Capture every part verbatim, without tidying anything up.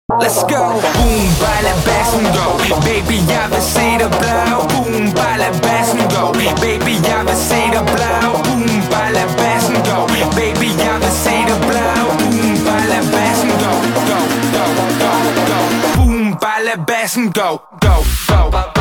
Let's go. Boom, bare lad bassen gå. Baby, jeg vil se dig blau. Boom, bare lad bassen gå. Baby, jeg vil se dig blau. Boom, bare lad bassen gå. Baby, jeg vil se dig blau. Boom, bare lad bassen gå. Go, go, go, go. Boom, bare lad bassen gå. Go, go, go, go.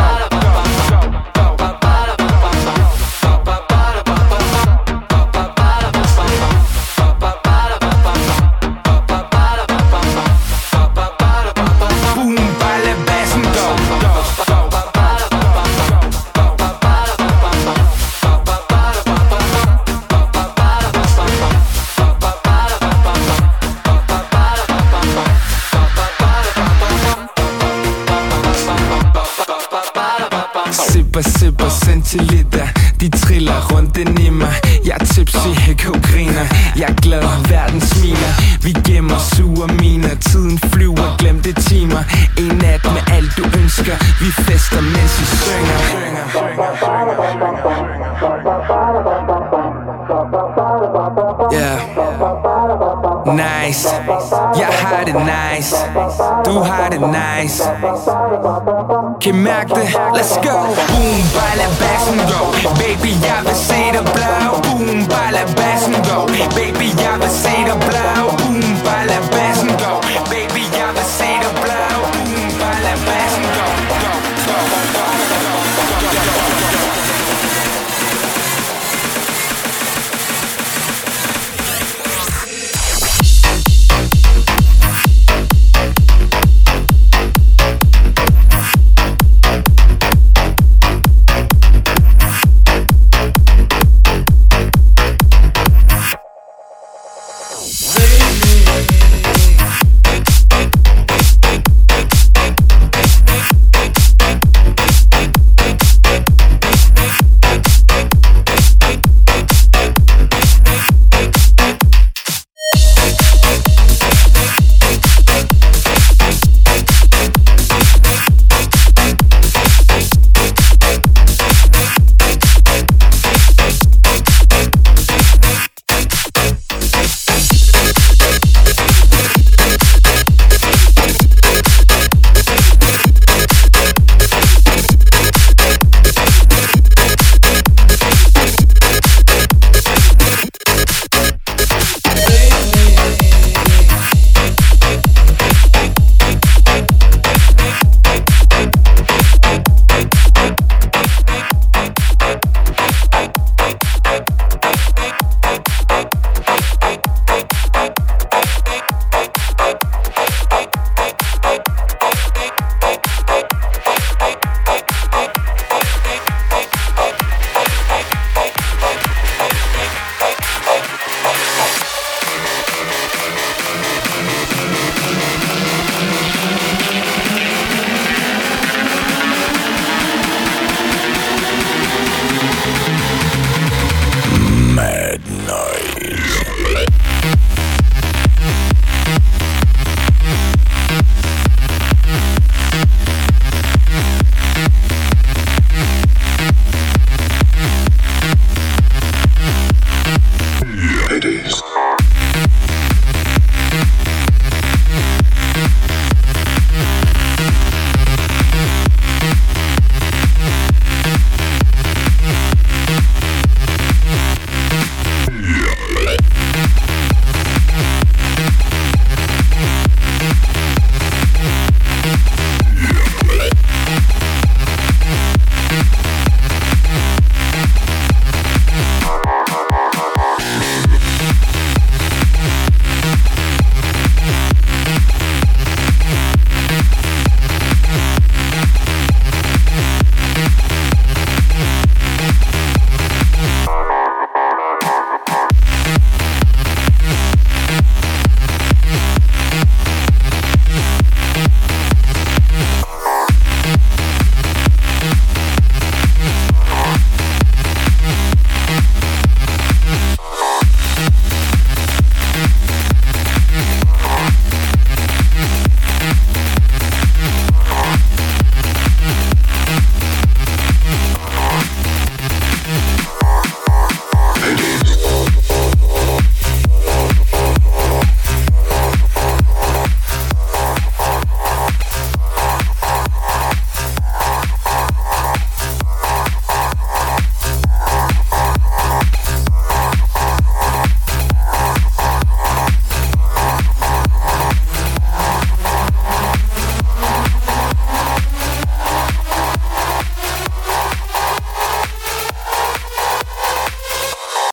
Sipper, sipper, centiliter. De triller rundt ind i mig. Jeg er tipsy, griner. Jeg er glad, verden smiler. Vi gemmer sure miner. Tiden flyver, glemte timer. En nat med alt du ønsker. Vi fester, mens vi synger. Yeah. Nice. Jeg har det nice. Du har det nice. Kan I mærke det? Let's go. Boom, bare lad bassen gå. Baby, jeg vil se dig blau. Boom, bare lad bassen gå. Baby, jeg vil se dig blau.